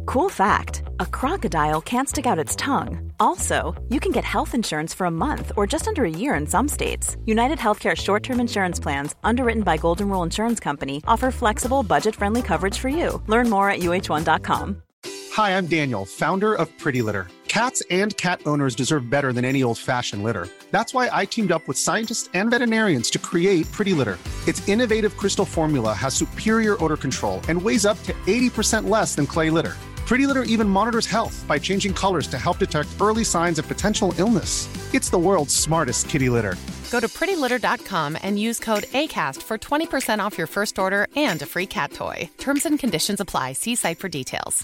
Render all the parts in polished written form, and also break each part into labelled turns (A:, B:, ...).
A: Cool fact, a crocodile can't stick out its tongue. Also, you can get health insurance for a month or just under a year in some states. United Healthcare short-term insurance plans, underwritten by Golden Rule Insurance Company, offer flexible, budget-friendly coverage for you. Learn more at uh1.com.
B: Hi, I'm Daniel, founder of Pretty Litter. Cats and cat owners deserve better than any old-fashioned litter. That's why I teamed up with scientists and veterinarians to create Pretty Litter. Its innovative crystal formula has superior odor control and weighs up to 80% less than clay litter. Pretty Litter even monitors health by changing colors to help detect early signs of potential illness. It's the world's smartest kitty litter.
C: Go to prettylitter.com and use code ACAST for 20% off your first order and a free cat toy. Terms and conditions apply. See site for details.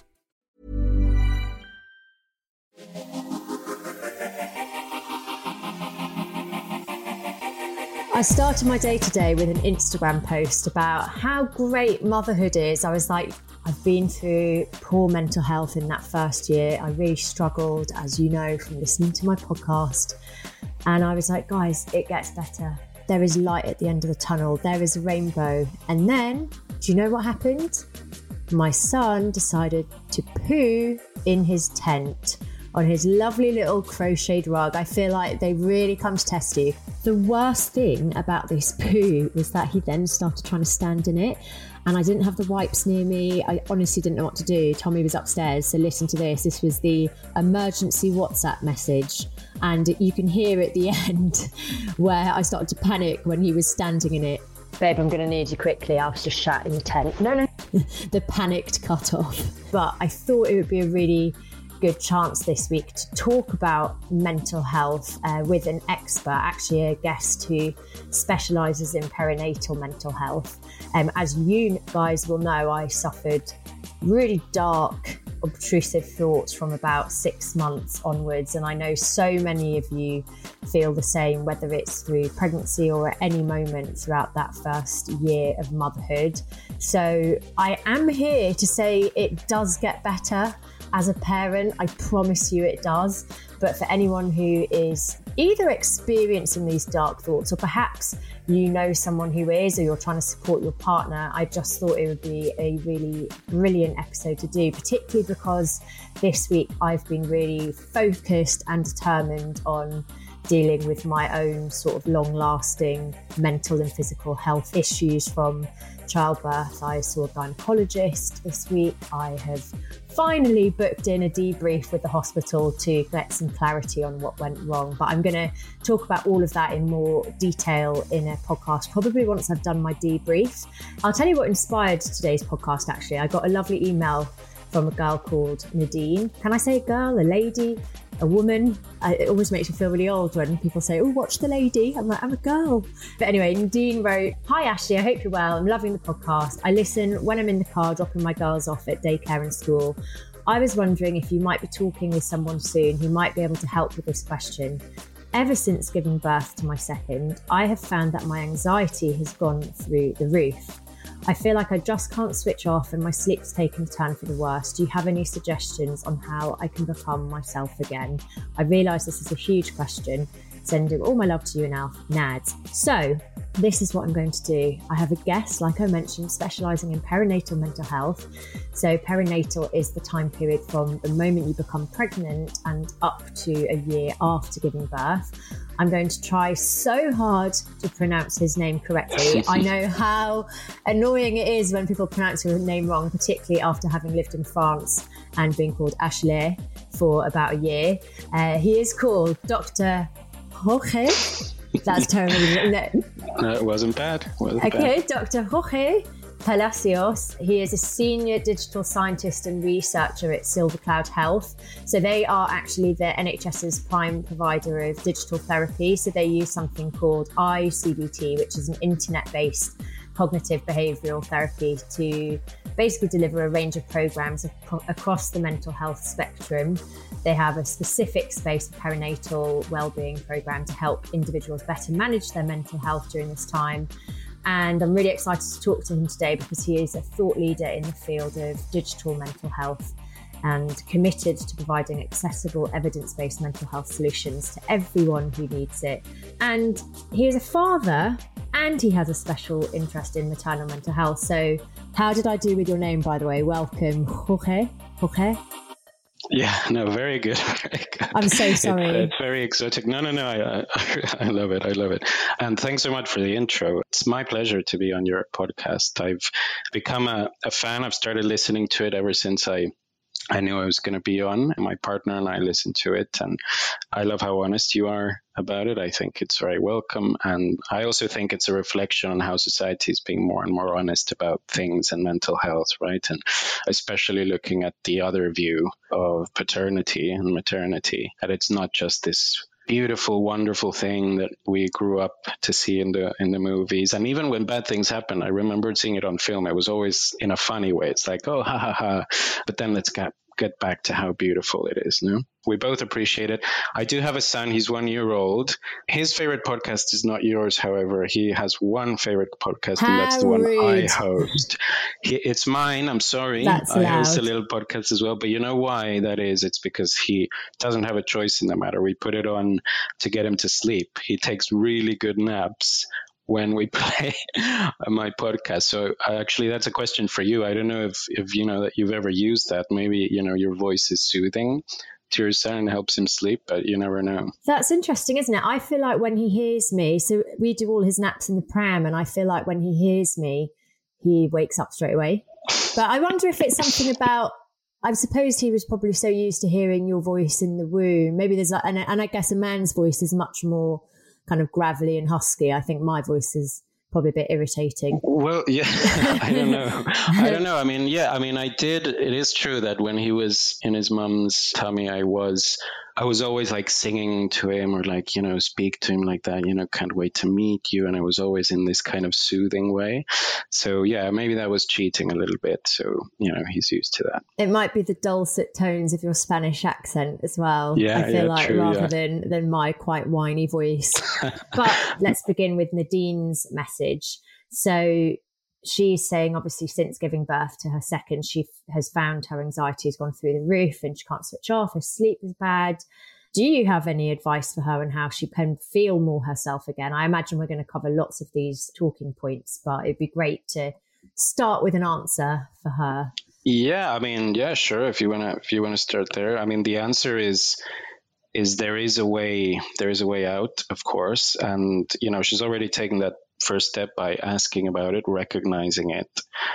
D: I started my day today with an Instagram post about how great motherhood is. I was like, I've been through poor mental health in that first year. I really struggled, as you know, from listening to my podcast. And I was like, guys, it gets better. There is light at the end of the tunnel. There is a rainbow. And then, do you know what happened? My son decided to poo in his tent on his lovely little crocheted rug. I feel like they really come to test you. The worst thing about this poo was that he then started trying to stand in it, and I didn't have the wipes near me. I honestly didn't know what to do. Tommy was upstairs, so listen to this. This was the emergency WhatsApp message, and you can hear at the end where I started to panic when he was standing in it. Babe, I'm going to need you quickly. I was just shat in the tent. No. The panicked cut off. But I thought it would be a really good chance this week to talk about mental health with an expert, actually a guest who specialises in perinatal mental health. As you guys will know, I suffered really dark, obtrusive thoughts from about 6 months onwards, and I know so many of you feel the same, whether it's through pregnancy or at any moment throughout that first year of motherhood. So I am here to say it does get better. As a parent, I promise you it does. But for anyone who is either experiencing these dark thoughts, or perhaps you know someone who is, or you're trying to support your partner, I just thought it would be a really brilliant episode to do, particularly because this week I've been really focused and determined on dealing with my own sort of long-lasting mental and physical health issues from childbirth. I saw a gynecologist this week. I have finally booked in a debrief with the hospital to get some clarity on what went wrong. But I'm going to talk about all of that in more detail in a podcast, probably once I've done my debrief. I'll tell you what inspired today's podcast, actually. I got a lovely email from a girl called Nadine. Can I say a girl, a lady, a woman? It always makes me feel really old when people say, oh, watch the lady. I'm like, I'm a girl. But anyway, Nadine wrote, hi Ashley, I hope you're well. I'm loving the podcast. I listen when I'm in the car dropping my girls off at daycare and school. I was wondering if you might be talking with someone soon who might be able to help with this question. Ever since giving birth to my second, I have found that my anxiety has gone through the roof. I feel like I just can't switch off and my sleep's taken a turn for the worse. Do you have any suggestions on how I can become myself again? I realise this is a huge question. Sending all my love to you now, Nads. So this is what I'm going to do. I have a guest, like I mentioned, specialising in perinatal mental health. So perinatal is the time period from the moment you become pregnant and up to a year after giving birth. I'm going to try so hard to pronounce his name correctly. I know how annoying it is when people pronounce your name wrong, particularly after having lived in France and being called Ashley for about a year. He is called Dr. Jorge. That's terrible.
E: No, it wasn't bad.
D: Okay, Dr. Jorge Palacios. He is a senior digital scientist and researcher at Silvercloud Health. So they are actually the NHS's prime provider of digital therapy. So they use something called iCBT, which is an internet-based cognitive behavioural therapy to basically deliver a range of programs across the mental health spectrum. They have a specific space, perinatal wellbeing program to help individuals better manage their mental health during this time. And I'm really excited to talk to him today because he is a thought leader in the field of digital mental health and committed to providing accessible, evidence-based mental health solutions to everyone who needs it. And he is a father and he has a special interest in maternal mental health. So how did I do with your name, by the way? Welcome, Jorge. Okay.
E: Yeah, no, very good. Very good.
D: I'm so sorry.
E: It's very exotic. No, I love it. I love it. And thanks so much for the intro. It's my pleasure to be on your podcast. I've become a fan. I've started listening to it ever since I knew I was going to be on. My partner and I listened to it, and I love how honest you are about it. I think it's very welcome. And I also think it's a reflection on how society is being more and more honest about things and mental health, right? And especially looking at the other view of paternity and maternity, that it's not just this beautiful, wonderful thing that we grew up to see in the movies. And even when bad things happen, I remember seeing it on film. It was always in a funny way. It's like, oh, ha, ha, ha. But then let's get back to how beautiful it is, no? We both appreciate it. I do have a son. He's 1 year old. His favorite podcast is not yours, however. He has one favorite podcast, and that's the one I host. It's mine. I'm sorry. I host a little podcast as well. But you know why that is? It's because he doesn't have a choice in the matter. We put it on to get him to sleep. He takes really good naps when we play my podcast. So actually, that's a question for you. I don't know if you know that you've ever used that. Maybe, your voice is soothing to your son and helps him sleep, but you never know.
D: That's interesting, isn't it? I feel like when he hears me, so we do all his naps in the pram, and I feel like when he hears me, he wakes up straight away. But I wonder if it's something about, I suppose he was probably so used to hearing your voice in the womb. Maybe there's and I guess a man's voice is much more kind of gravelly and husky. I think my voice is probably a bit irritating.
E: Well, yeah, I don't know. It is true that when he was in his mum's tummy, I was always like singing to him or like, speak to him like that, can't wait to meet you. And I was always in this kind of soothing way. So yeah, maybe that was cheating a little bit. So, he's used to that.
D: It might be the dulcet tones of your Spanish accent as well.
E: Yeah,
D: I feel like true, rather than my quite whiny voice. But let's begin with Nadine's message. So she's saying, obviously, since giving birth to her second, she has found her anxiety has gone through the roof and she can't switch off. Her sleep is bad. Do you have any advice for her on how she can feel more herself again? I imagine we're going to cover lots of these talking points, but it'd be great to start with an answer for her.
E: Yeah, sure. If you want to start there, the answer is there is a way out, of course. And, she's already taken that first step by asking about it, recognizing it,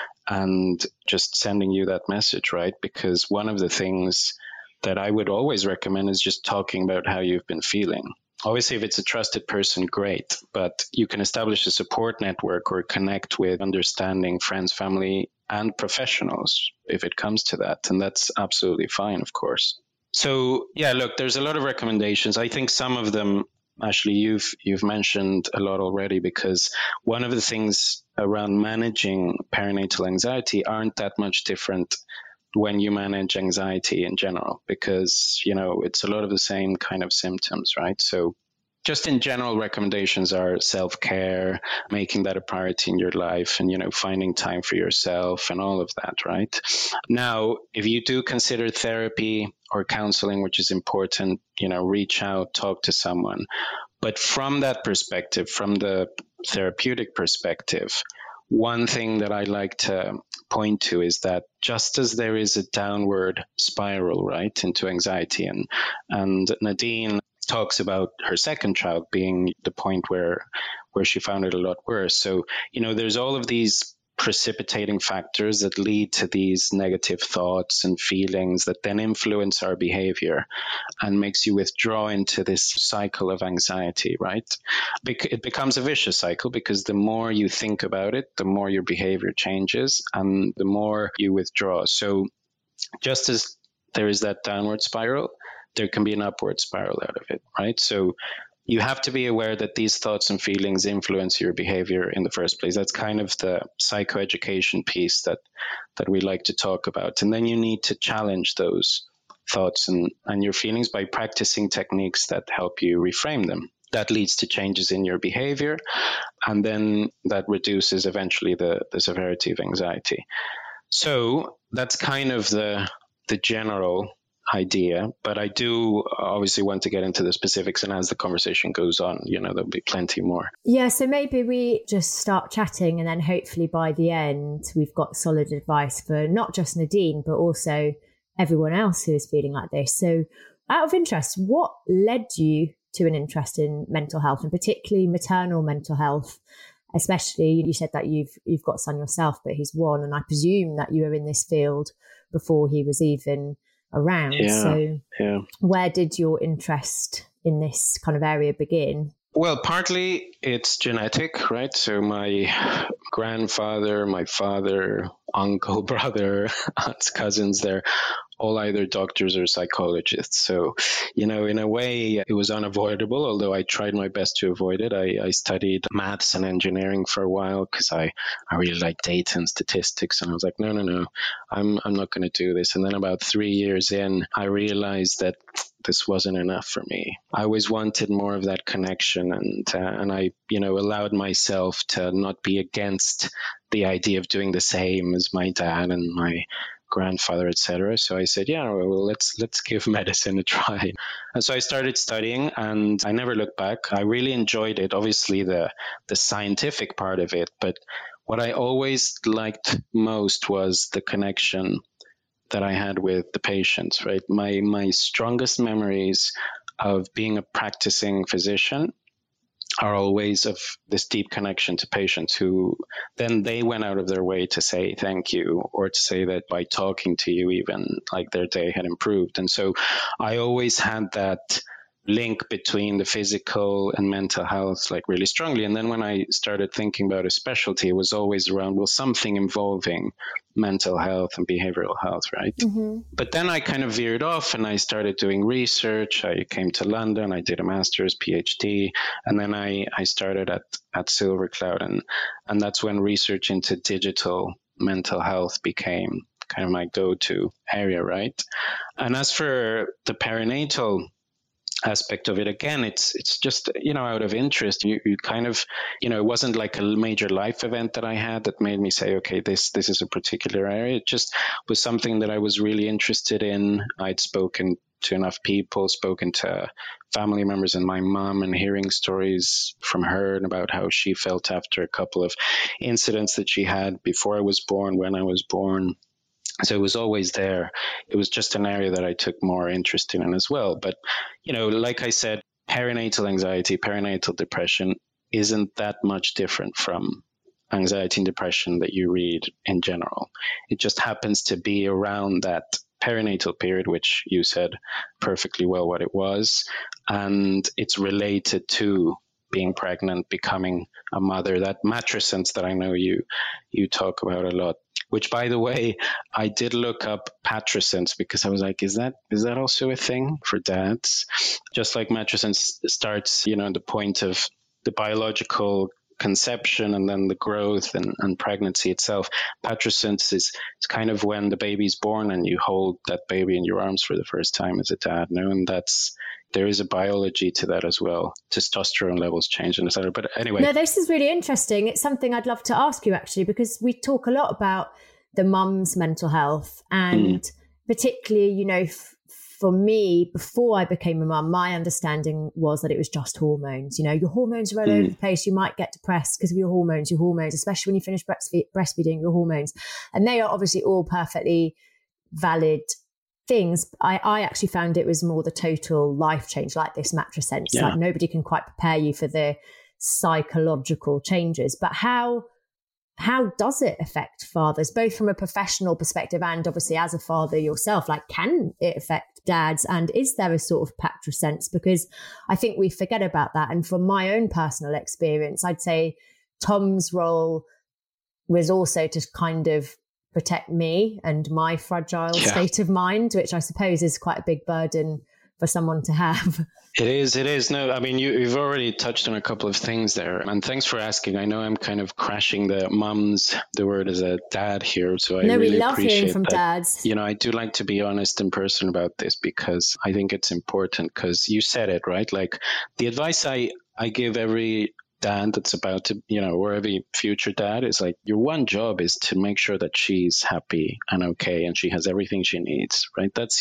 E: and just sending you that message, right? Because one of the things that I would always recommend is just talking about how you've been feeling. Obviously, if it's a trusted person, great, but you can establish a support network or connect with understanding friends, family, and professionals if it comes to that. And that's absolutely fine, of course. So, yeah, look, there's a lot of recommendations. I think some of them, Ashley, you've mentioned a lot already, because one of the things around managing perinatal anxiety aren't that much different when you manage anxiety in general, because, it's a lot of the same kind of symptoms, right? So just in general, recommendations are self-care, making that a priority in your life, and, finding time for yourself and all of that, right? Now, if you do consider therapy or counseling, which is important, reach out, talk to someone. But from that perspective, from the therapeutic perspective, one thing that I like to point to is that just as there is a downward spiral, right, into anxiety, and Nadine talks about her second child being the point where she found it a lot worse. So, there's all of these precipitating factors that lead to these negative thoughts and feelings that then influence our behavior and makes you withdraw into this cycle of anxiety, right? It becomes a vicious cycle, because the more you think about it, the more your behavior changes and the more you withdraw. So just as there is that downward spiral, there can be an upward spiral out of it, right? So you have to be aware that these thoughts and feelings influence your behavior in the first place. That's kind of the psychoeducation piece that we like to talk about. And then you need to challenge those thoughts and your feelings by practicing techniques that help you reframe them. That leads to changes in your behavior, and then that reduces eventually the severity of anxiety. So that's kind of the general idea, but I do obviously want to get into the specifics, and as the conversation goes on, there'll be plenty more.
D: Yeah, so maybe we just start chatting, and then hopefully by the end we've got solid advice for not just Nadine, but also everyone else who is feeling like this. So out of interest, what led you to an interest in mental health, and particularly maternal mental health? Especially, you said that you've got a son yourself, but he's 1, and I presume that you were in this field before he was even around. So where did your interest in this kind of area begin?
E: Well, partly it's genetic, right? So my grandfather, my father, uncle, brother, aunts, cousins, they're all either doctors or psychologists. So, in a way, it was unavoidable, although I tried my best to avoid it. I studied maths and engineering for a while because I really like data and statistics. And I was like, no, I'm not going to do this. And then about 3 years in, I realized that this wasn't enough for me. I always wanted more of that connection, and I, allowed myself to not be against the idea of doing the same as my dad and my grandfather, etc. So I said, well, let's give medicine a try. And so I started studying, and I never looked back. I really enjoyed it, obviously the scientific part of it, but what I always liked most was the connection that I had with the patients, right? My strongest memories of being a practicing physician are always of this deep connection to patients who then they went out of their way to say thank you, or to say that by talking to you even, like, their day had improved. And so I always had that link between the physical and mental health, like, really strongly. And then when I started thinking about a specialty, it was always around, well, something involving mental health and behavioral health, right? Mm-hmm. But then I kind of veered off and I started doing research. I came to London, I did a master's, PhD, and then I started at SilverCloud, and that's when research into digital mental health became kind of my go-to area, right? And as for the perinatal aspect of it, again, it's just, out of interest. You kind of, it wasn't like a major life event that I had that made me say, okay, this is a particular area. It just was something that I was really interested in. I'd spoken to enough people, spoken to family members and my mom, and hearing stories from her and about how she felt after a couple of incidents that she had before I was born, when I was born. So it was always there. It was just an area that I took more interest in as well. But, like I said, perinatal anxiety, perinatal depression isn't that much different from anxiety and depression that you read in general. It just happens to be around that perinatal period, which you said perfectly well what it was. And it's related to being pregnant, becoming a mother, that matrescence that I know you talk about a lot. Which, by the way, I did look up matrescence because I was like, is that also a thing for dads? Just like matrescence starts, the point of the biological conception and then the growth and pregnancy itself. Matrescence is kind of when the baby's born and you hold that baby in your arms for the first time as a dad, and there is a biology to that as well. Testosterone levels change and etc. But anyway.
D: No, this is really interesting. It's something I'd love to ask you, actually, because we talk a lot about the mum's mental health, and particularly, for me, before I became a mum, my understanding was that it was just hormones. Your hormones are all over the place. You might get depressed because of your hormones, especially when you finish breastfeeding, your hormones. And they are obviously all perfectly valid things. I actually found it was more the total life change, like this matrescence. Yeah. Like, nobody can quite prepare you for the psychological changes. But how does it affect fathers, both from a professional perspective and obviously as a father yourself? Like, can it affect dads? And is there a sort of matrescence? Because I think we forget about that. And from my own personal experience, I'd say Tom's role was also to kind of protect me and my fragile state of mind, which I suppose is quite a big burden for someone to have.
E: It is. No, I mean, you've already touched on a couple of things there. And thanks for asking. I know I'm kind of crashing the word as a dad here. So I really
D: we love
E: appreciate
D: hearing from
E: that.
D: dads.
E: I do like to be honest and personal about this because I think it's important, because you said it, right? Like, the advice I give every dad that's about to, or every future dad is like, your one job is to make sure that she's happy and okay and she has everything she needs, right? That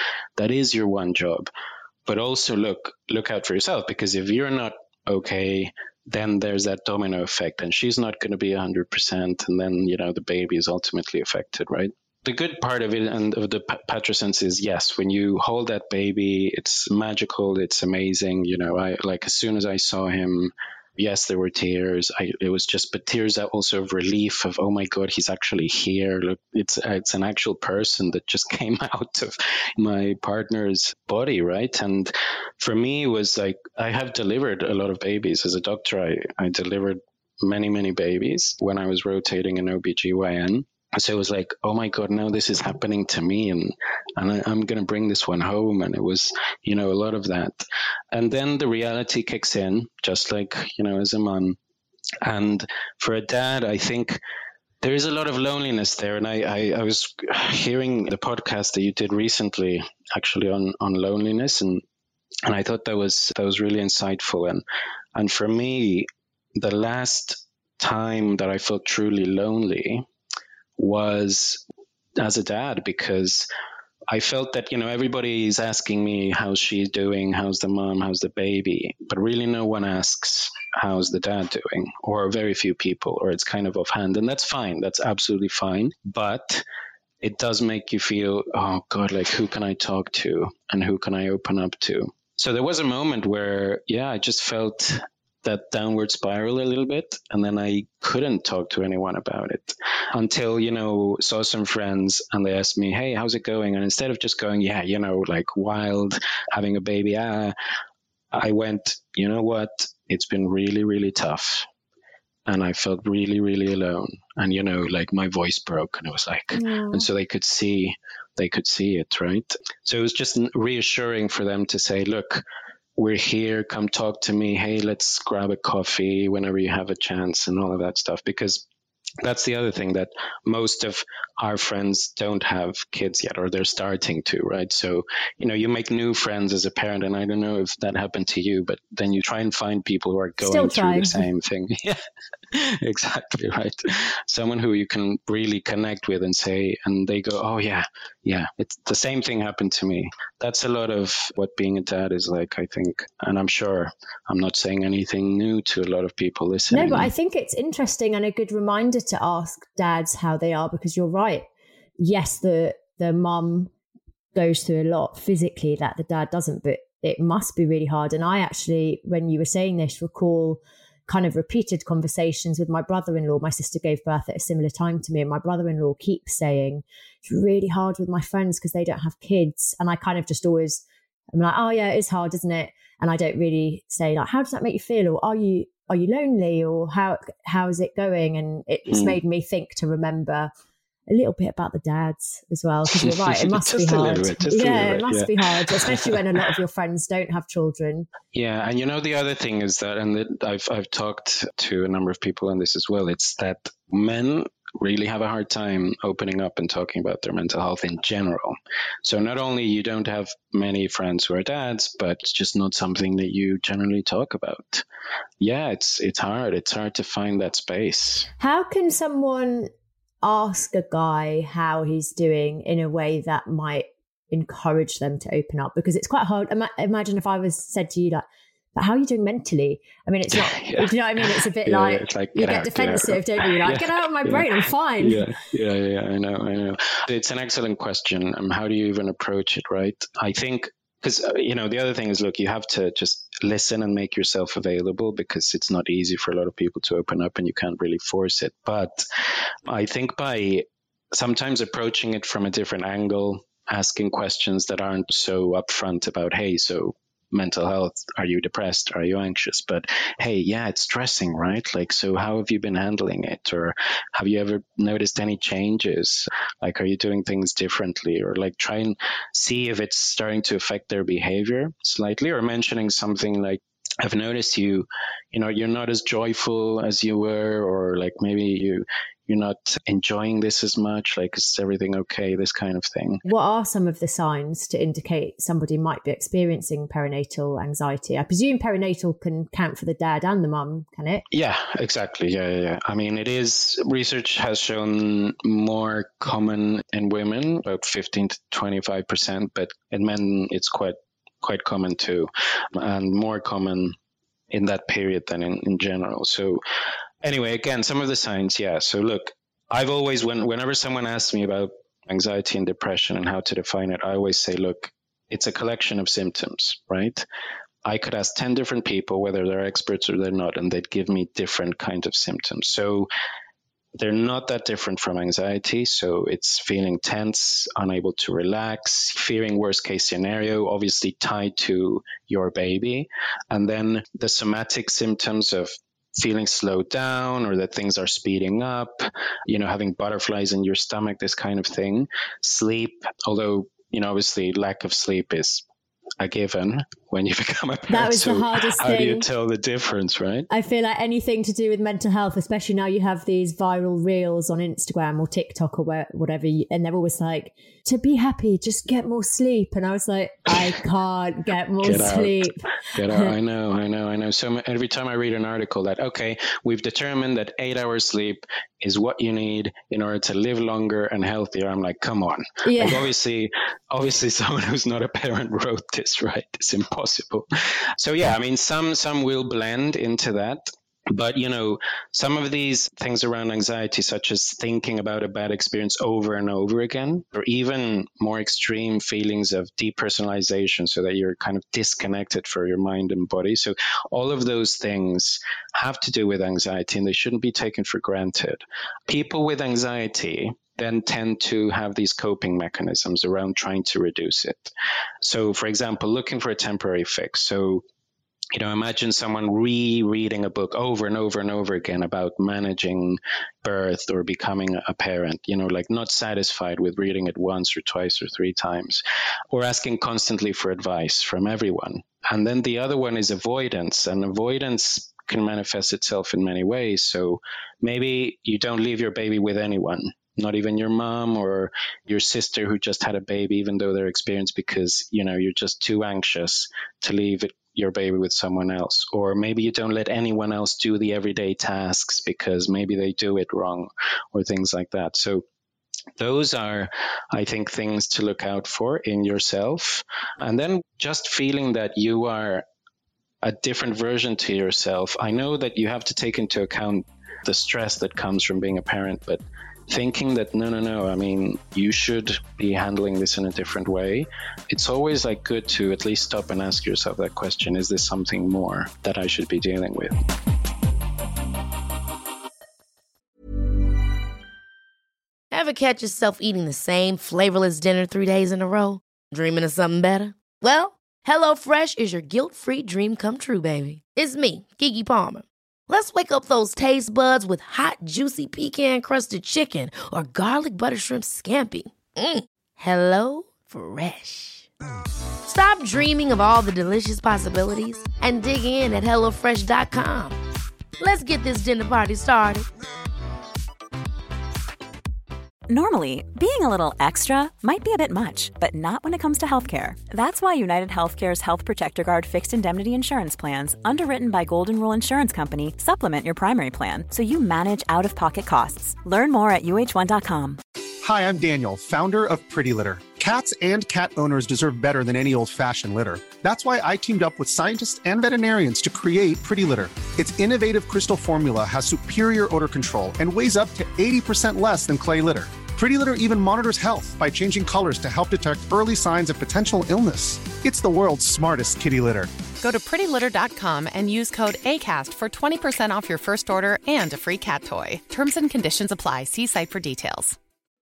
E: is your one job. But also look out for yourself, because if you're not okay, then there's that domino effect and she's not going to be 100%. And then, the baby is ultimately affected, right? the good part of it and of the Patrasense is, yes, when you hold that baby, it's magical, it's amazing. As soon as I saw him, yes, there were tears. It was just, but tears are also of relief of, oh my God, he's actually here. Look, it's an actual person that just came out of my partner's body, right? And for me, it was like, I have delivered a lot of babies. As a doctor, I delivered many, many babies when I was rotating in OBGYN. So it was like, oh my God, now this is happening to me, and I'm going to bring this one home. And it was, a lot of that. And then the reality kicks in, just like, as a mom. And for a dad, I think there is a lot of loneliness there. And I was hearing the podcast that you did recently, actually on loneliness. And I thought that was really insightful. And for me, the last time that I felt truly lonely was as a dad, because I felt that, everybody is asking me how's she doing, how's the mom, how's the baby, but really no one asks how's the dad doing, or very few people, or it's kind of offhand. And that's fine. That's absolutely fine. But it does make you feel, oh God, like who can I talk to and who can I open up to? So there was a moment where, I just felt that downward spiral a little bit. And then I couldn't talk to anyone about it until, saw some friends and they asked me, hey, how's it going? And instead of just going, like wild, having a baby, I went, you know what? It's been really, really tough. And I felt really, really alone. And, like my voice broke, and it was like, and so they could see it, right? So it was just reassuring for them to say, look, we're here, come talk to me. Hey, let's grab a coffee whenever you have a chance, and all of that stuff. Because that's the other thing, that most of our friends don't have kids yet, or they're starting to, right? So, you make new friends as a parent, and I don't know if that happened to you, but then you try and find people who are going through the same thing. Yeah, exactly, right. Someone who you can really connect with and say, and they go, oh yeah, it's the same thing happened to me. That's a lot of what being a dad is like, I think. And I'm sure I'm not saying anything new to a lot of people listening.
D: No, but I think it's interesting and a good reminder to ask dads how they are, because you're right. Yes, the mum goes through a lot physically that the dad doesn't, but it must be really hard. And I actually, when you were saying this, recall kind of repeated conversations with my brother-in-law. My sister gave birth at a similar time to me, and my brother-in-law keeps saying, it's really hard with my friends because they don't have kids. And I kind of just always, I'm like, oh yeah, it is hard, isn't it? And I don't really say like, how does that make you feel? Or are you lonely? Or how is it going? And it's made me think to remember a little bit about the dads as well, because you're right, it must be hard. It must be hard, especially when a lot of your friends don't have children.
E: Yeah, and the other thing is that, and I've talked to a number of people on this as well, it's that men really have a hard time opening up and talking about their mental health in general. So not only you don't have many friends who are dads, but it's just not something that you generally talk about. Yeah, it's hard. It's hard to find that space.
D: How can someone ask a guy how he's doing in a way that might encourage them to open up? Because it's quite hard. Imagine if I was said to you like, but how are you doing mentally? I mean, it's not, you know what I mean? It's a bit like you get defensive, don't you? You're like, get out of my brain, I'm fine.
E: Yeah, I know. It's an excellent question. How do you even approach it, right? I think, because, the other thing is, look, you have to just listen and make yourself available, because it's not easy for a lot of people to open up and you can't really force it. But I think by sometimes approaching it from a different angle, asking questions that aren't so upfront about, hey, so mental health, are you depressed, are you anxious, but hey, yeah, it's stressing, right? Like, so how have you been handling it? Or have you ever noticed any changes? Like, are you doing things differently? Or like, try and see if it's starting to affect their behavior slightly, or mentioning something like, I've noticed you're not as joyful as you were, or like maybe you're not enjoying this as much, like, is everything okay, this kind of thing.
D: What are some of the signs to indicate somebody might be experiencing perinatal anxiety? I presume perinatal can count for the dad and the mum, can it?
E: Yeah, exactly. Yeah. I mean, research has shown more common in women, about 15 to 25%, but in men, it's quite common too, and more common in that period than in general. So anyway, again, some of the signs, yeah. So look, I've always, whenever someone asks me about anxiety and depression and how to define it, I always say, look, it's a collection of symptoms, right? I could ask 10 different people, whether they're experts or they're not, and they'd give me different kinds of symptoms. So they're not that different from anxiety. So it's feeling tense, unable to relax, fearing worst case scenario, obviously tied to your baby. And then the somatic symptoms of feeling slowed down or that things are speeding up, having butterflies in your stomach, this kind of thing. Sleep, although, obviously lack of sleep is a given when you become a parent.
D: That was the hardest thing.
E: How do you tell the difference, right?
D: I feel like anything to do with mental health, especially now you have these viral reels on Instagram or TikTok or whatever, and they're always like, to be happy, just get more sleep. And I was like, I can't get more sleep.
E: Get out. I know. So every time I read an article that, okay, we've determined that 8 hours sleep is what you need in order to live longer and healthier, I'm like, come on.
D: Yeah.
E: Like obviously someone who's not a parent wrote this, right? It's impossible. So yeah, I mean, some will blend into that. But, some of these things around anxiety, such as thinking about a bad experience over and over again, or even more extreme feelings of depersonalization, so that you're kind of disconnected for your mind and body. So all of those things have to do with anxiety, and they shouldn't be taken for granted. People with anxiety then tend to have these coping mechanisms around trying to reduce it. So, for example, looking for a temporary fix. So, imagine someone rereading a book over and over and over again about managing birth or becoming a parent, like not satisfied with reading it once or twice or 3 times, or asking constantly for advice from everyone. And then the other one is avoidance, and avoidance can manifest itself in many ways. So maybe you don't leave your baby with anyone, not even your mom or your sister who just had a baby, even though they're experienced, because, you're just too anxious to leave your baby with someone else. Or maybe you don't let anyone else do the everyday tasks because maybe they do it wrong or things like that. So those are, I think, things to look out for in yourself. And then just feeling that you are a different version to yourself. I know that you have to take into account the stress that comes from being a parent, but thinking that no, I mean, you should be handling this in a different way. It's always good to at least stop and ask yourself that question: is this something more that I should be dealing with?
F: Ever catch yourself eating the same flavorless dinner 3 days in a row? Dreaming of something better? Well, HelloFresh is your guilt-free dream come true, baby. It's me, Keke Palmer. Let's wake up those taste buds with hot, juicy pecan-crusted chicken or garlic butter shrimp scampi. Hello Fresh. Stop dreaming of all the delicious possibilities and dig in at HelloFresh.com. Let's get this dinner party started.
A: Normally, being a little extra might be a bit much, but not when it comes to healthcare. That's why United Healthcare's Health Protector Guard fixed indemnity insurance plans, underwritten by Golden Rule Insurance Company, supplement your primary plan so you manage out-of-pocket costs. Learn more at UH1.com.
B: Hi, I'm Daniel, founder of Pretty Litter. Cats and cat owners deserve better than any old-fashioned litter. That's why I teamed up with scientists and veterinarians to create Pretty Litter. Its innovative crystal formula has superior odor control and weighs up to 80% less than clay litter. Pretty Litter even monitors health by changing colors to help detect early signs of potential illness. It's the world's smartest kitty litter.
C: Go to prettylitter.com and use code ACAST for 20% off your first order and a free cat toy. Terms and conditions apply. See site for details.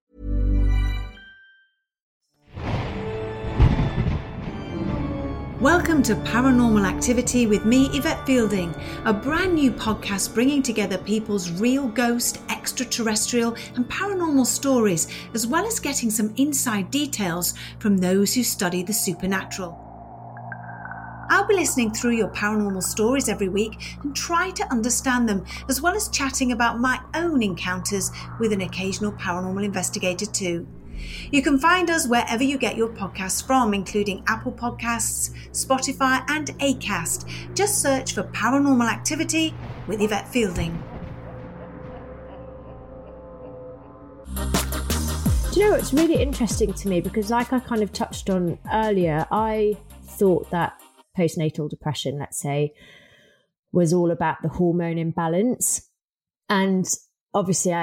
G: Welcome to Paranormal Activity with me, Yvette Fielding, a brand new podcast bringing together people's real ghost, extraterrestrial and paranormal stories, as well as getting some inside details from those who study the supernatural. I'll be listening through your paranormal stories every week and try to understand them, as well as chatting about my own encounters with an occasional paranormal investigator too. You can find us wherever you get your podcasts from, including Apple Podcasts, Spotify and Acast. Just search for Paranormal Activity with Yvette Fielding.
D: Do you know what's really interesting to me? Because like I kind of touched on earlier, I thought that postnatal depression, let's say, was all about the hormone imbalance. And obviously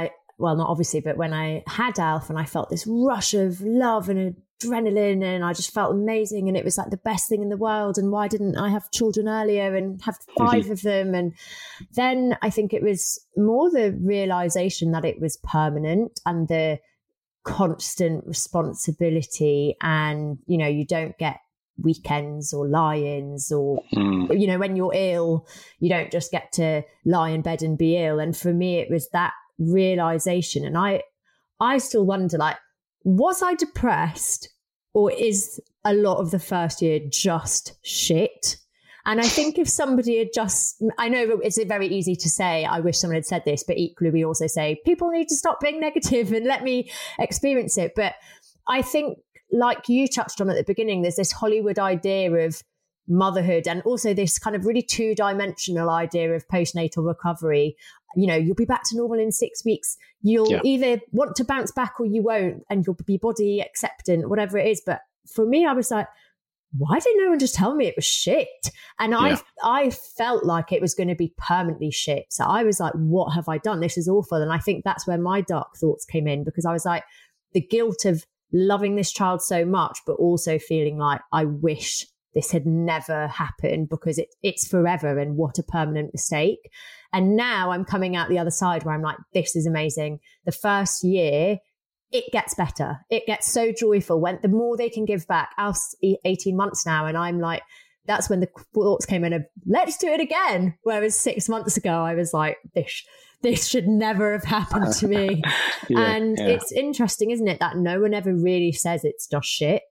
D: well, not obviously, but when I had Alf and I felt this rush of love and adrenaline and I just felt amazing and it was like the best thing in the world, and why didn't I have children earlier and have 5 of them? And then I think it was more the realization that it was permanent and the constant responsibility, and you don't get weekends or lie-ins, or when you're ill you don't just get to lie in bed and be ill. And for me it was that realization, and I still wonder, like, was I depressed, or is a lot of the first year just shit? And I think if somebody had I know it's very easy to say, I wish someone had said this, but equally we also say people need to stop being negative and let me experience it. But I think, like you touched on at the beginning, there's this Hollywood idea of motherhood and also this kind of really 2-dimensional idea of postnatal recovery. You'll be back to normal in 6 weeks. You'll either want to bounce back or you won't, and you'll be body acceptant, whatever it is. But for me, I was like, why didn't no one just tell me it was shit? And I felt like it was going to be permanently shit. So I was like, what have I done? This is awful. And I think that's where my dark thoughts came in, because I was like, the guilt of loving this child so much, but also feeling like I wish this had never happened because it's forever, and what a permanent mistake. And now I'm coming out the other side where I'm like, this is amazing. The first year, it gets better. It gets so joyful when the more they can give back. Alf's 18 months now, and I'm like, that's when the thoughts came in of, let's do it again. Whereas 6 months ago, I was like, this should never have happened to me. It's interesting, isn't it, that no one ever really says it's just shit.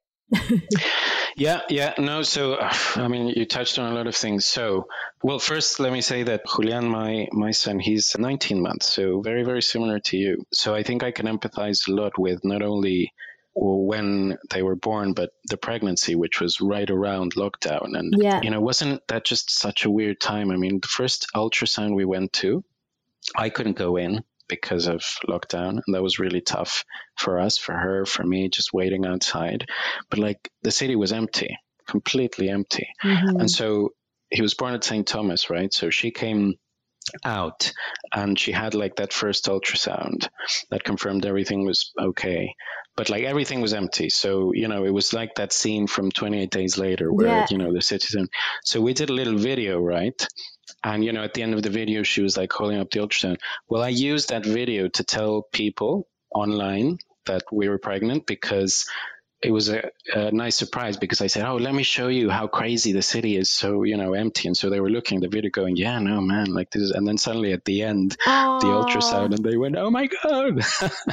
E: No. So, I mean, you touched on a lot of things. So, well, first, let me say that Julian, my son, he's 19 months. So very, very similar to you. So I think I can empathize a lot with not only when they were born, but the pregnancy, which was right around lockdown. And, wasn't that just such a weird time? I mean, the first ultrasound we went to, I couldn't go in because of lockdown. And that was really tough for us, for her, for me, just waiting outside. But like the city was empty, completely empty. Mm-hmm. And so he was born at St. Thomas, right? So she came out and she had like that first ultrasound that confirmed everything was okay. But like everything was empty. So, it was like that scene from 28 Days Later where, the citizen. So we did a little video, right? And, at the end of the video, she was like holding up the ultrasound. Well, I used that video to tell people online that we were pregnant, because it was a nice surprise, because I said, oh, let me show you how crazy the city is so, empty. And so they were looking at the video going, yeah, no, man, like this is, and then suddenly at the end, the ultrasound, and they went, oh my God.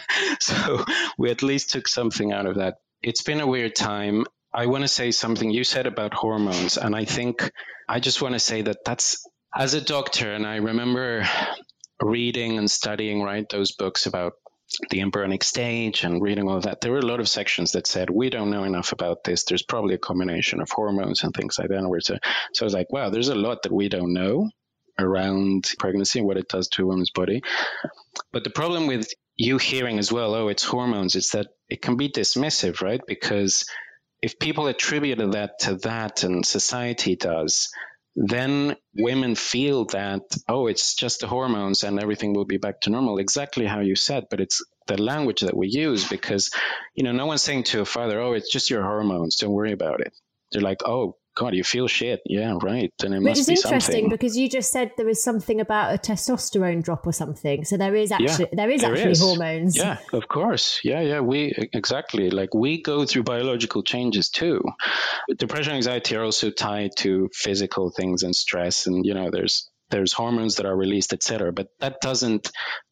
E: So we at least took something out of that. It's been a weird time. I want to say something you said about hormones. And I think I just want to say that that's, as a doctor, and I remember reading and studying, right, those books about the embryonic stage and reading all of that, there were a lot of sections that said, we don't know enough about this. There's probably a combination of hormones and things like that. So I was like, wow, there's a lot that we don't know around pregnancy and what it does to a woman's body. But the problem with you hearing as well, oh, it's hormones, it's that it can be dismissive, right? Because if people attribute that to that, and society does, then women feel that, oh, it's just the hormones and everything will be back to normal, exactly how you said. But it's the language that we use, because, no one's saying to a father, oh, it's just your hormones, don't worry about it. They're like, oh, God, you feel shit. Yeah, right. Then it must be something. Which is interesting,
D: because you just said there was something about a testosterone drop or something. So there is actually hormones.
E: Yeah, of course. Yeah. Exactly. Like we go through biological changes too. Depression and anxiety are also tied to physical things and stress. And, there's hormones that are released, etc. But that doesn't,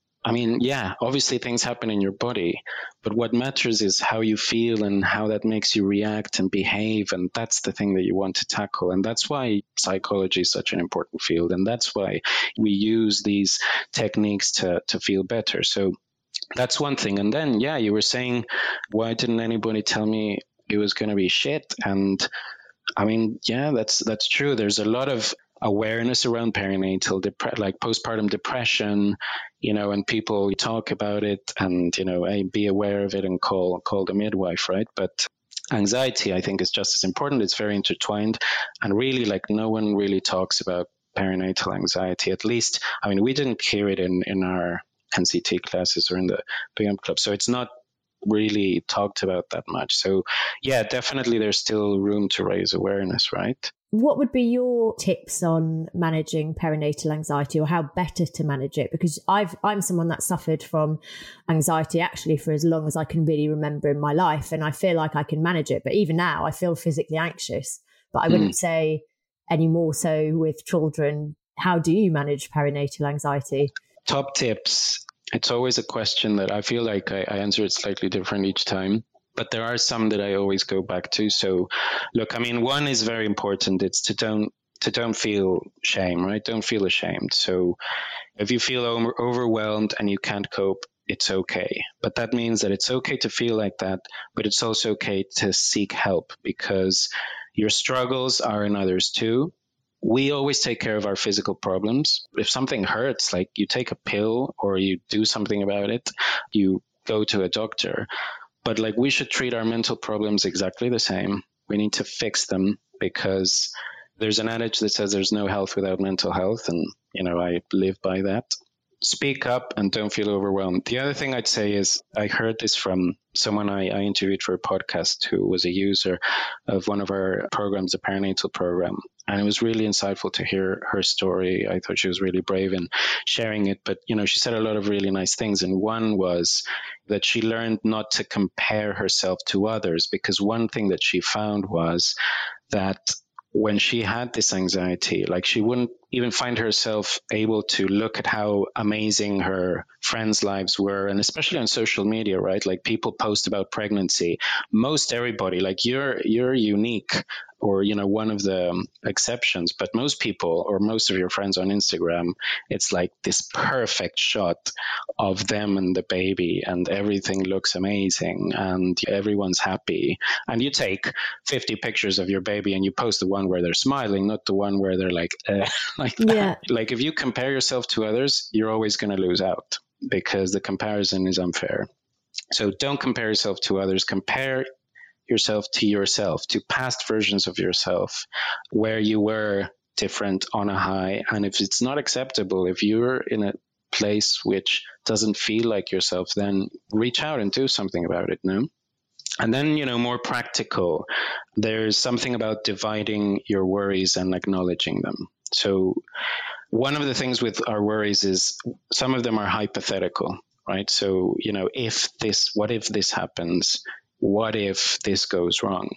E: obviously things happen in your body, but what matters is how you feel and how that makes you react and behave. And that's the thing that you want to tackle. And that's why psychology is such an important field. And that's why we use these techniques to feel better. So that's one thing. And then, you were saying, why didn't anybody tell me it was going to be shit? And that's true. There's a lot of awareness around perinatal postpartum depression, and people talk about it and, be aware of it and call the midwife, right? But anxiety, I think, is just as important. It's very intertwined, and really, no one really talks about perinatal anxiety. At least, we didn't hear it in our NCT classes or in the Big Amp Club. So it's not really talked about that much. So yeah, definitely there's still room to raise awareness, right?
D: What would be your tips on managing perinatal anxiety, or how better to manage it? Because I'm someone that suffered from anxiety actually for as long as I can really remember in my life, and I feel like I can manage it. But even now, I feel physically anxious. But I wouldn't say any more so with children. How do you manage perinatal anxiety?
E: Top tips. It's always a question that I feel like I answer it slightly different each time. But there are some that I always go back to. So look, I mean, one is very important. It's to don't feel shame, right? Don't feel ashamed. So if you feel overwhelmed and you can't cope, it's okay. But that means that it's okay to feel like that, but it's also okay to seek help, because your struggles are in others too. We always take care of our physical problems. If something hurts, like you take a pill or you do something about it, you go to a doctor. But like, we should treat our mental problems exactly the same. We need to fix them, because there's an adage that says there's no health without mental health. And, you know, I live by that. Speak up and don't feel overwhelmed. The other thing I'd say is, I heard this from someone I interviewed for a podcast who was a user of one of our programs, the perinatal program. And it was really insightful to hear her story. I thought she was really brave in sharing it. But, you know, she said a lot of really nice things. And one was that she learned not to compare herself to others, because one thing that she found was that when she had this anxiety, like, she wouldn't even find herself able to look at how amazing her friends' lives were. And especially on social media, right? Like, people post about pregnancy. Most everybody, like, you're unique, or, you know, one of the exceptions. But most people, or most of your friends on Instagram, it's like this perfect shot of them and the baby, and everything looks amazing and everyone's happy. And you take 50 pictures of your baby and you post the one where they're smiling, not the one where they're like that. Yeah. Like, if you compare yourself to others, you're always going to lose out, because the comparison is unfair. So don't compare yourself to others. Compare yourself, to past versions of yourself where you were different on a high. And if it's not acceptable, if you're in a place which doesn't feel like yourself, then reach out and do something about it, no? And then, you know, more practical, there's something about dividing your worries and acknowledging them. So one of the things with our worries is some of them are hypothetical, right? So, you know, what if this happens? What if this goes wrong?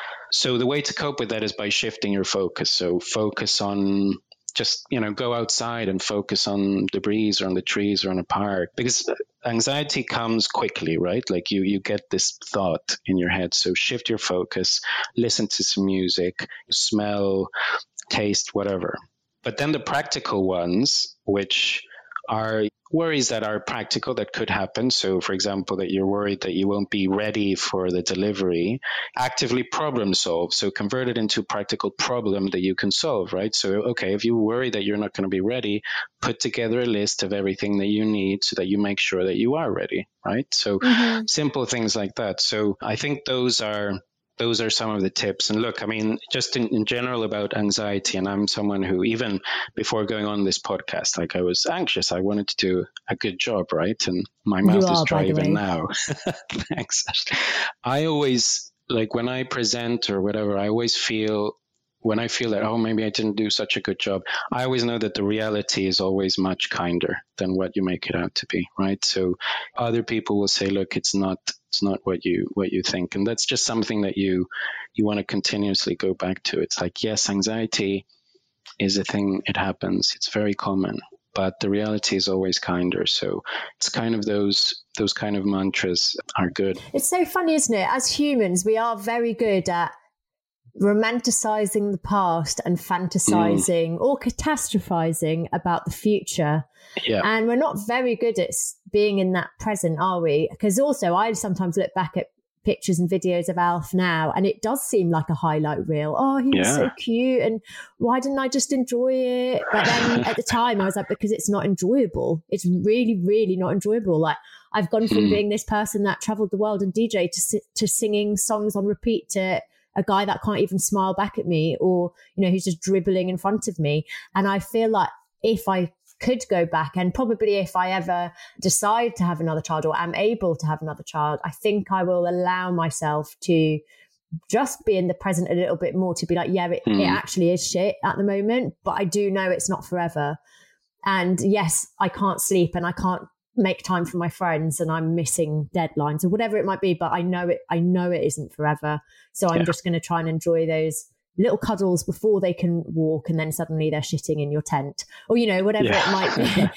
E: So the way to cope with that is by shifting your focus. So focus on just, you know, go outside and focus on the breeze or on the trees or on a park, because anxiety comes quickly, right? Like you get this thought in your head. So shift your focus, listen to some music, smell, taste, whatever. But then the practical ones, which are worries that are practical, that could happen. So, for example, that you're worried that you won't be ready for the delivery, actively problem solve. So convert it into a practical problem that you can solve, right? So, okay, if you worry that you're not going to be ready, put together a list of everything that you need so that you make sure that you are ready, right? So simple things like that. So I think those are some of the tips. And look, I mean, just in general about anxiety, and I'm someone who, even before going on this podcast, like, I was anxious. I wanted to do a good job, right? And my mouth is dry even now. Thanks. I always, like, when I present or whatever, I always feel, when I feel that, oh, maybe I didn't do such a good job, I always know that the reality is always much kinder than what you make it out to be, right? So other people will say, look, it's not what you think. And that's just something that you want to continuously go back to. It's like, yes, anxiety is a thing. It happens. It's very common, but the reality is always kinder. So it's kind of those kind of mantras are good.
D: It's so funny, isn't it? As humans, we are very good at romanticizing the past and fantasizing or catastrophizing about the future.
E: Yeah.
D: And we're not very good at being in that present, are we? Because also I sometimes look back at pictures and videos of Alf now, and it does seem like a highlight reel. Oh, he was so cute, and why didn't I just enjoy it? But then at the time I was like, because it's not enjoyable. It's really, really not enjoyable. Like, I've gone from being this person that traveled the world and DJ to singing songs on repeat to a guy that can't even smile back at me, or, you know, who's just dribbling in front of me. And I feel like if I could go back, and probably if I ever decide to have another child or am able to have another child, I think I will allow myself to just be in the present a little bit more, to be like, yeah, it actually is shit at the moment, but I do know it's not forever. And yes, I can't sleep and I can't make time for my friends and I'm missing deadlines or whatever it might be, but I know it isn't forever. So I'm just going to try and enjoy those little cuddles before they can walk, and then suddenly they're shitting in your tent, or, you know, whatever it might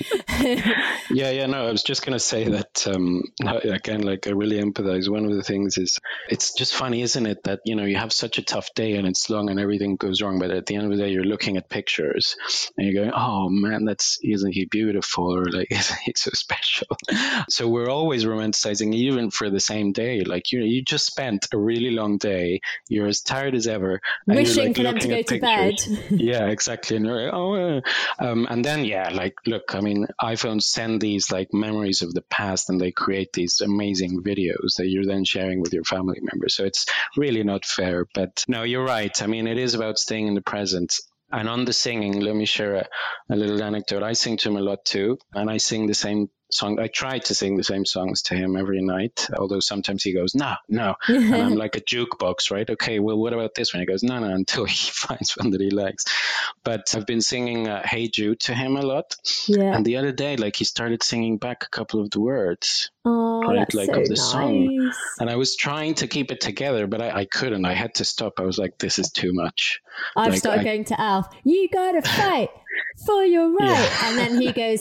D: be.
E: No, I was just going to say that, again, like, I really empathize. One of the things is, it's just funny, isn't it, that, you know, you have such a tough day and it's long and everything goes wrong, but at the end of the day, you're looking at pictures and you're going, oh man, isn't he beautiful? Or like, isn't he so special? So we're always romanticizing, even for the same day. Like, you just spent a really long day, you're as tired as ever,
D: wishing
E: like
D: for them to go to bed.
E: Yeah, exactly. And you're like, and then, like, look, I mean, iPhones send these like memories of the past, and they create these amazing videos that you're then sharing with your family members. So it's really not fair. But no, you're right. I mean, it is about staying in the present. And on the singing, let me share a little anecdote. I sing to him a lot too, and I sing the same song. I try to sing the same songs to him every night, although sometimes he goes, no. And I'm like a jukebox, right? Okay, well, what about this one? He goes, no, until he finds one that he likes. But I've been singing Hey Jude to him a lot. Yeah. And the other day, like, he started singing back a couple of the words.
D: Oh, right, that's like, so
E: of the
D: nice.
E: Song. And I was trying to keep it together, but I couldn't. I had to stop. I was like, this is too much.
D: I've started going to Alf, you gotta fight for your right. Yeah. And then he goes,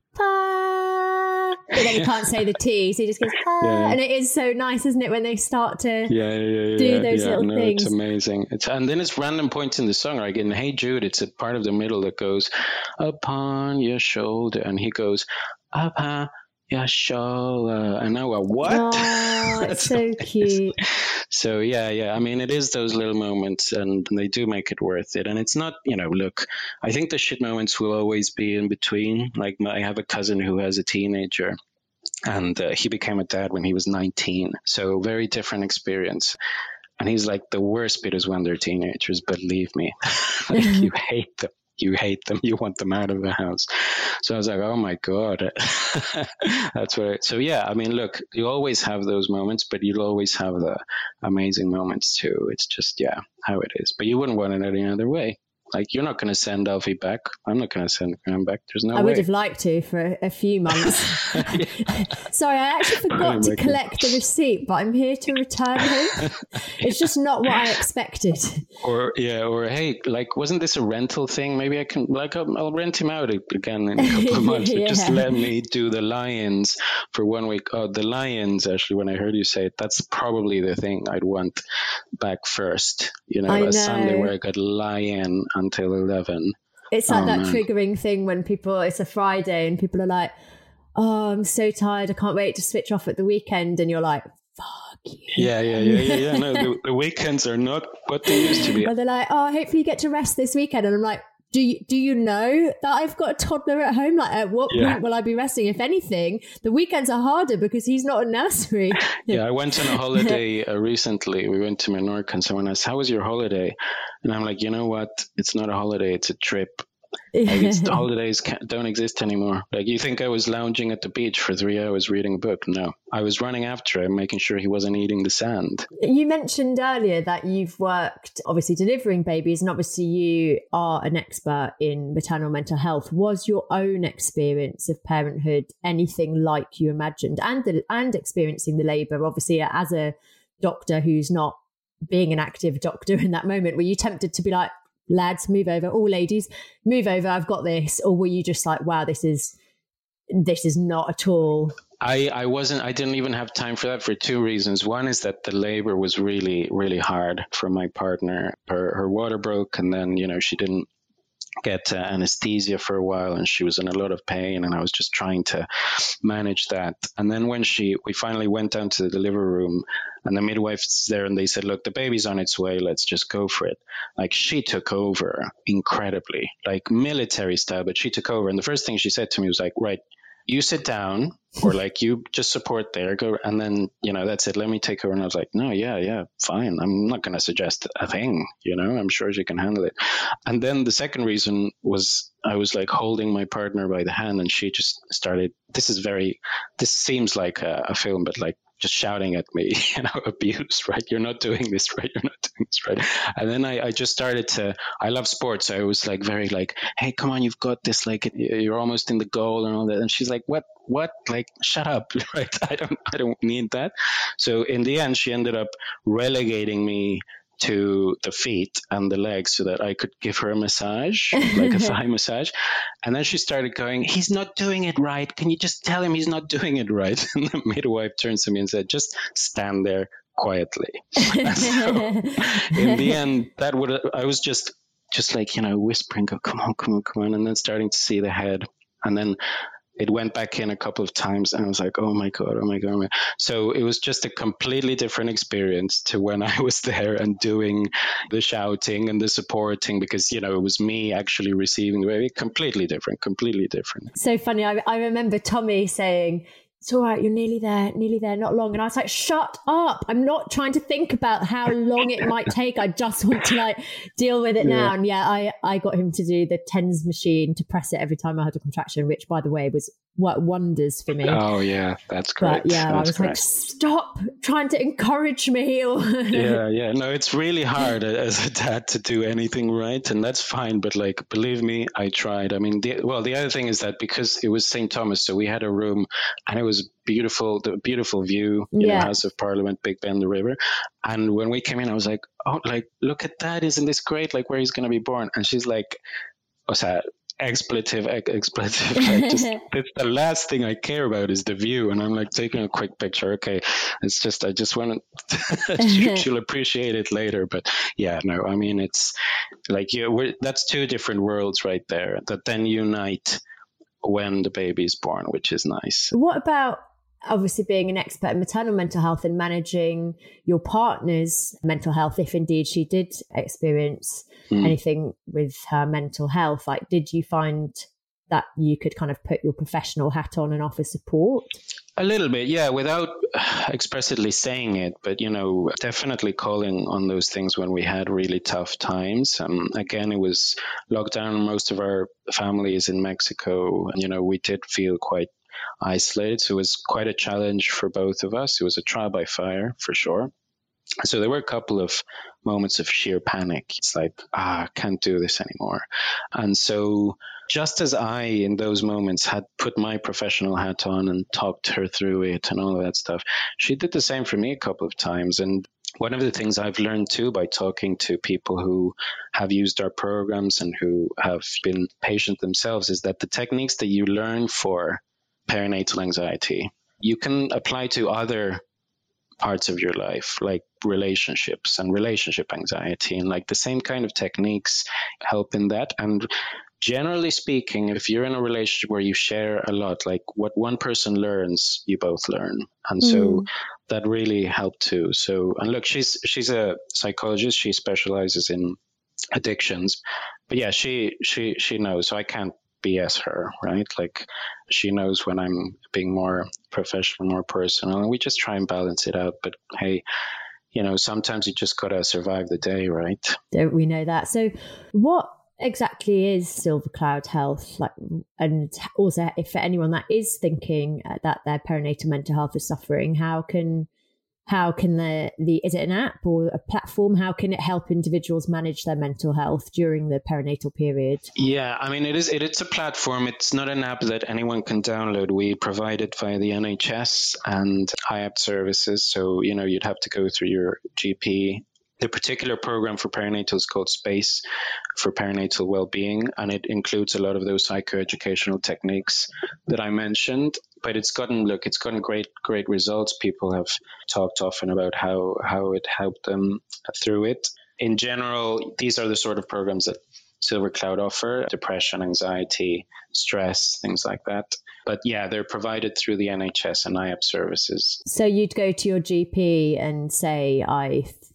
D: pa, but then he can't say the T, so he just goes, pa. Yeah. And it is so nice, isn't it, when they start to do those little things.
E: It's amazing. And then it's random points in the song. Like in Hey Jude, it's a part of the middle that goes, upon your shoulder, and he goes, upon your shoulder, and now what?
D: Oh, it's so cute.
E: So yeah. I mean, it is those little moments, and they do make it worth it. And it's not, look, I think the shit moments will always be in between. Like, I have a cousin who has a teenager, and he became a dad when he was 19. So very different experience. And he's like, the worst bit is when they're teenagers, believe me. Like, you hate them. You want them out of the house. So I was like, oh my God. That's what. So yeah, I mean, look, you always have those moments, but you'll always have the amazing moments too. It's just, how it is. But you wouldn't want it any other way. Like, you're not going to send Alfie back. I'm not going to send him back. There's no way.
D: I would have liked to for a few months. Sorry, I actually forgot to collect the receipt, but I'm here to return him. It's just not what I expected.
E: Or hey, like, wasn't this a rental thing? Maybe I can, like, I'll rent him out again in a couple of months. But just let me do the Lions for 1 week. Oh, the Lions, actually, when I heard you say it, that's probably the thing I'd want back first. A Sunday where I could lie in until 11.
D: It's like that triggering thing when it's a Friday and people are like, oh, I'm so tired, I can't wait to switch off at the weekend, and you're like, fuck you.
E: Yeah. No, the weekends are not what they used to be.
D: Or they're like, oh, hopefully you get to rest this weekend, and I'm like, do you know that I've got a toddler at home? Like, at what point will I be resting? If anything, the weekends are harder because he's not at nursery.
E: I went on a holiday recently. We went to Menorca, and someone asked, how was your holiday? And I'm like, you know what? It's not a holiday. It's a trip. Like, holidays don't exist anymore. Like, you think I was lounging at the beach for 3 hours reading a book? No, I was running after him, making sure he wasn't eating the sand.
D: You mentioned earlier that you've worked, obviously, delivering babies, and obviously you are an expert in maternal mental health. Was your own experience of parenthood anything like you imagined, and experiencing the labour, obviously, as a doctor who's not being an active doctor in that moment? Were you tempted to be like, lads, move over, all ladies, move over, I've got this? Or were you just like, wow, this is not at all?
E: I didn't even have time for that for two reasons. One is that the labor was really, really hard for my partner. Her water broke, and then, she didn't get anesthesia for a while, and she was in a lot of pain, and I was just trying to manage that. And then when we finally went down to the delivery room, and the midwife's there, and they said, look, the baby's on its way, let's just go for it. Like, she took over incredibly, like military style, but she took over. And the first thing she said to me was like, right, you sit down, or like you just support there, go, and then, that's it. Let me take her. And I was like, no, yeah, fine. I'm not going to suggest a thing, I'm sure she can handle it. And then the second reason was I was like holding my partner by the hand, and she just started, this seems like a film, but like just shouting at me, abuse, right? You're not doing this right. You're not doing this right. And then I just started I love sports. So I was like, very like, hey, come on, you've got this, like you're almost in the goal and all that. And she's like, what, like, shut up, right? I don't need that. So in the end, she ended up relegating me to the feet and the legs so that I could give her a massage, like a thigh massage. And then she started going, he's not doing it right. Can you just tell him he's not doing it right? And the midwife turns to me and said, just stand there quietly. And so in the end, I was just like, whispering, go, come on. And then starting to see the head. And then it went back in a couple of times, and I was like, oh my God. So it was just a completely different experience to when I was there and doing the shouting and the supporting, because, it was me actually receiving the baby. Completely different.
D: So funny. I remember Tommy saying, it's all right, you're nearly there, not long. And I was like, shut up. I'm not trying to think about how long it might take. I just want to deal with it now. And I got him to do the TENS machine to press it every time I had a contraction, which, by the way, worked wonders for me.
E: Oh, yeah, that's great.
D: But I was great. Like, stop trying to encourage me.
E: Yeah. No, it's really hard as a dad to do anything right, and that's fine. But like, believe me, I tried. I mean, the other thing is that because it was St. Thomas, so we had a room, and it was beautiful, the beautiful view, House of Parliament, Big Ben, the river. And when we came in, I was like, oh, like, look at that. Isn't this great? Like, where he's going to be born. And she's like, what's that? Expletive. Like, just, it's the last thing I care about is the view. And I'm like taking a quick picture. Okay. It's just, I just want to, she'll appreciate it later. But yeah, no, I mean, it's like, that's two different worlds right there that then unite when the baby is born, which is nice.
D: What about obviously being an expert in maternal mental health and managing your partner's mental health, if indeed she did experience anything with her mental health? Like, did you find that you could kind of put your professional hat on and offer support?
E: A little bit, yeah, without expressly saying it, but, definitely calling on those things when we had really tough times. Again, it was lockdown. Most of our family is in Mexico. We did feel quite isolated. So it was quite a challenge for both of us. It was a trial by fire, for sure. So there were a couple of moments of sheer panic. It's like, I can't do this anymore. And so just as I, in those moments, had put my professional hat on and talked her through it and all of that stuff, she did the same for me a couple of times. And one of the things I've learned too by talking to people who have used our programs and who have been patient themselves is that the techniques that you learn for perinatal anxiety, you can apply to other parts of your life, like relationships and relationship anxiety, and like the same kind of techniques help in that. And generally speaking, if you're in a relationship where you share a lot, like what one person learns, you both learn. And so that really helped too. So, and look, she's a psychologist. She specializes in addictions, but yeah, she knows. So I can't BS her, right? Like, she knows when I'm being more professional, more personal, and we just try and balance it out. But hey, sometimes you just gotta survive the day, right?
D: Don't we know that? So what exactly is Silver Cloud Health? Like, and also, if for anyone that is thinking that their perinatal mental health is suffering, how can is it an app or a platform? How can it help individuals manage their mental health during the perinatal period?
E: Yeah, I mean, it's a platform. It's not an app that anyone can download. We provide it via the NHS and IAPT services. So, you'd have to go through your GP. The particular program for perinatal is called Space for Perinatal Wellbeing, and it includes a lot of those psychoeducational techniques that I mentioned. But it's gotten great results. People have talked often about how it helped them through it. In general, these are the sort of programs that Silver Cloud offer: depression, anxiety, stress, things like that. But yeah, they're provided through the NHS and IAPT services.
D: So you'd go to your GP and say, I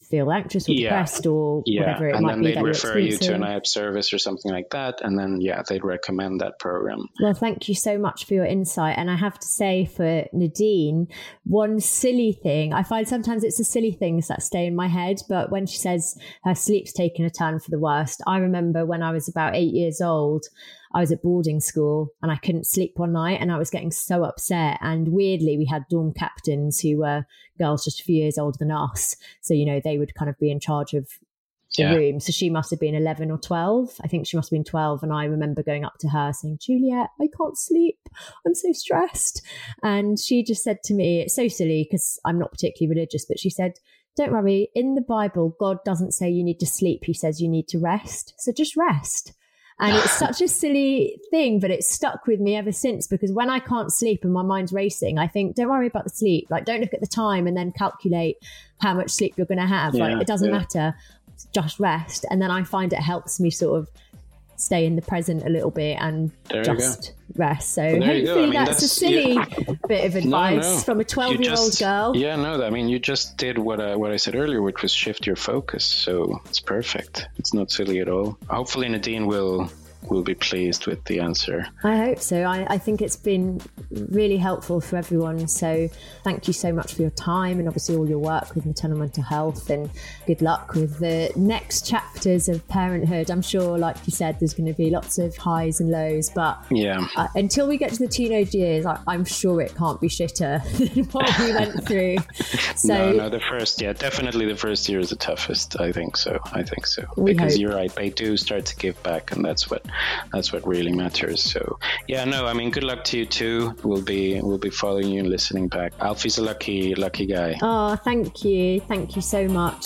D: feel anxious or depressed or whatever it might be that you're experiencing. And then they'd refer you
E: to an IAPT service or something like that. And then, they'd recommend that program.
D: Well, thank you so much for your insight. And I have to say for Nadine, one silly thing, I find sometimes it's the silly things that stay in my head. But when she says her sleep's taken a turn for the worst, I remember when I was about 8 years old, I was at boarding school and I couldn't sleep one night and I was getting so upset. And weirdly, we had dorm captains who were girls just a few years older than us. So, they would kind of be in charge of the room. So she must have been 11 or 12. I think she must have been 12. And I remember going up to her saying, Juliet, I can't sleep. I'm so stressed. And she just said to me, it's so silly because I'm not particularly religious, but she said, don't worry, in the Bible, God doesn't say you need to sleep. He says you need to rest. So just rest. And it's such a silly thing, but it's stuck with me ever since, because when I can't sleep and my mind's racing, I think, don't worry about the sleep. Like, don't look at the time and then calculate how much sleep you're going to have. Like, it doesn't matter. Just rest. And then I find it helps me sort of stay in the present a little bit and just rest. So hopefully that's a silly bit of advice from a 12-year-old girl.
E: Yeah, no, I mean, you just did what I said earlier, which was shift your focus. So it's perfect. It's not silly at all. Hopefully Nadine will be pleased with the answer.
D: I hope so. I think it's been really helpful for everyone. So thank you so much for your time and obviously all your work with maternal mental health, and good luck with the next chapters of parenthood. I'm sure, like you said, there's going to be lots of highs and lows, but until we get to the teenage years, I'm sure it can't be shitter than what we went through. So
E: definitely the first year is the toughest. I think so. Because you're right, they do start to give back, and that's what really matters. So good luck to you too. We'll be following you and listening back. Alfie's a lucky guy.
D: Oh, thank you so much.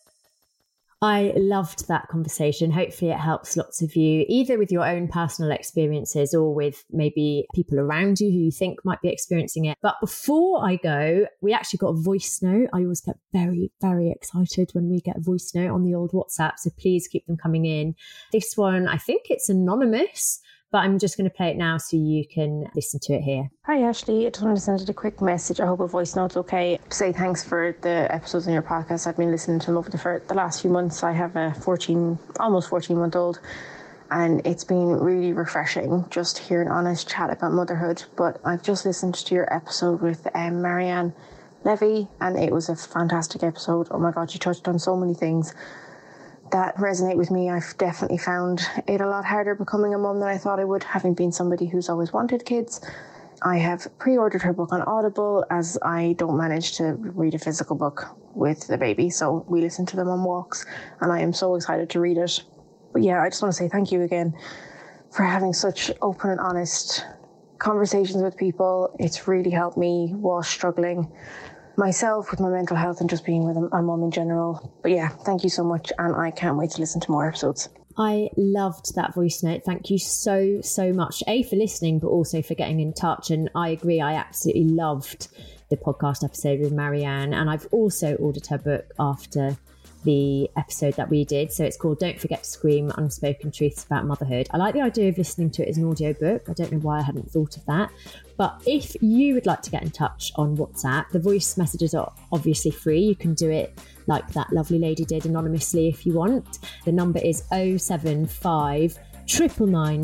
D: I loved that conversation. Hopefully it helps lots of you, either with your own personal experiences or with maybe people around you who you think might be experiencing it. But before I go, we actually got a voice note. I always get very, very excited when we get a voice note on the old WhatsApp. So please keep them coming in. This one, I think it's anonymous, but I'm just going to play it now so you can listen to it here.
H: Hi Ashley, I just wanted to send a quick message. I hope a voice note's okay. Say thanks for the episodes on your podcast. I've been listening to them for the last few months. I have a almost 14-month-old, and it's been really refreshing just hearing honest chat about motherhood. But I've just listened to your episode with Marianne Levy, and it was a fantastic episode. Oh my God, you touched on so many things that resonate with me. I've definitely found it a lot harder becoming a mum than I thought I would, having been somebody who's always wanted kids. I have pre-ordered her book on Audible, as I don't manage to read a physical book with the baby, so we listen to them on walks, and I am so excited to read it. But I just want to say thank you again for having such open and honest conversations with people. It's really helped me while struggling myself with my mental health and just being with a mum in general. But thank you so much, and I can't wait to listen to more episodes.
D: I loved that voice note. Thank you so, so much, for listening, but also for getting in touch. And I agree, I absolutely loved the podcast episode with Marianne, and I've also ordered her book after the episode that we did. So it's called Don't Forget to Scream, Unspoken Truths About Motherhood. I like the idea of listening to it as an audio book. I don't know why I hadn't thought of that. But if you would like to get in touch on WhatsApp, the voice messages are obviously free. You can do it like that lovely lady did, anonymously, if you want. The number is 075 999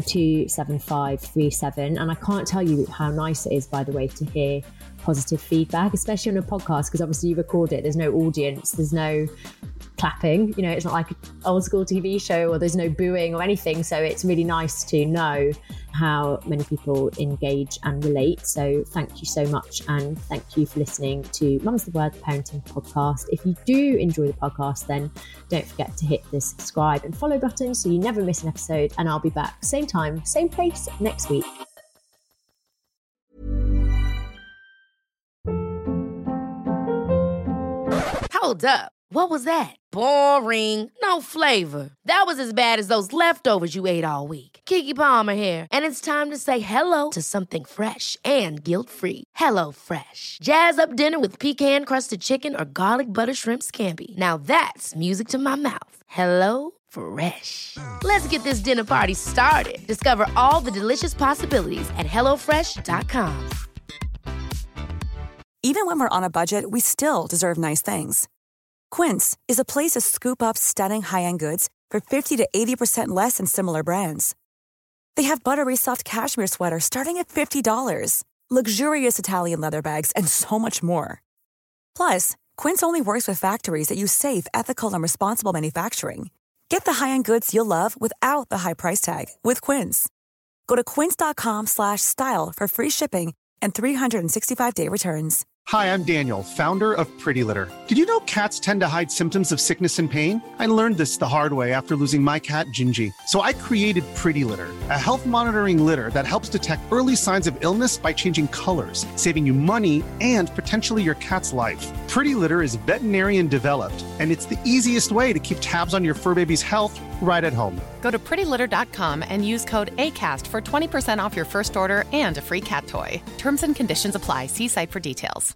D: 27537. And I can't tell you how nice it is, by the way, to hear positive feedback, especially on a podcast, because obviously you record it, there's no audience, there's no clapping, it's not like an old school TV show, or there's no booing or anything. So it's really nice to know how many people engage and relate. So thank you so much, and thank you for listening to Mum's the Word, the parenting podcast. If you do enjoy the podcast, then don't forget to hit the subscribe and follow button so you never miss an episode, and I'll be back same time, same place next week.
F: Hold up. What was that? Boring. No flavor. That was as bad as those leftovers you ate all week. Keke Palmer here, and it's time to say hello to something fresh and guilt-free. Hello Fresh. Jazz up dinner with pecan-crusted chicken or garlic butter shrimp scampi. Now that's music to my mouth. Hello Fresh. Let's get this dinner party started. Discover all the delicious possibilities at HelloFresh.com.
I: Even when we're on a budget, we still deserve nice things. Quince is a place to scoop up stunning high-end goods for 50 to 80% less than similar brands. They have buttery soft cashmere sweaters starting at $50, luxurious Italian leather bags, and so much more. Plus, Quince only works with factories that use safe, ethical, and responsible manufacturing. Get the high-end goods you'll love without the high price tag with Quince. Go to quince.com/style for free shipping and 365-day returns.
B: Hi, I'm Daniel, founder of Pretty Litter. Did you know cats tend to hide symptoms of sickness and pain? I learned this the hard way after losing my cat, Gingy. So I created Pretty Litter, a health monitoring litter that helps detect early signs of illness by changing colors, saving you money and potentially your cat's life. Pretty Litter is veterinarian developed, and it's the easiest way to keep tabs on your fur baby's health right at home.
C: Go to prettylitter.com and use code ACAST for 20% off your first order and a free cat toy. Terms and conditions apply. See site for details.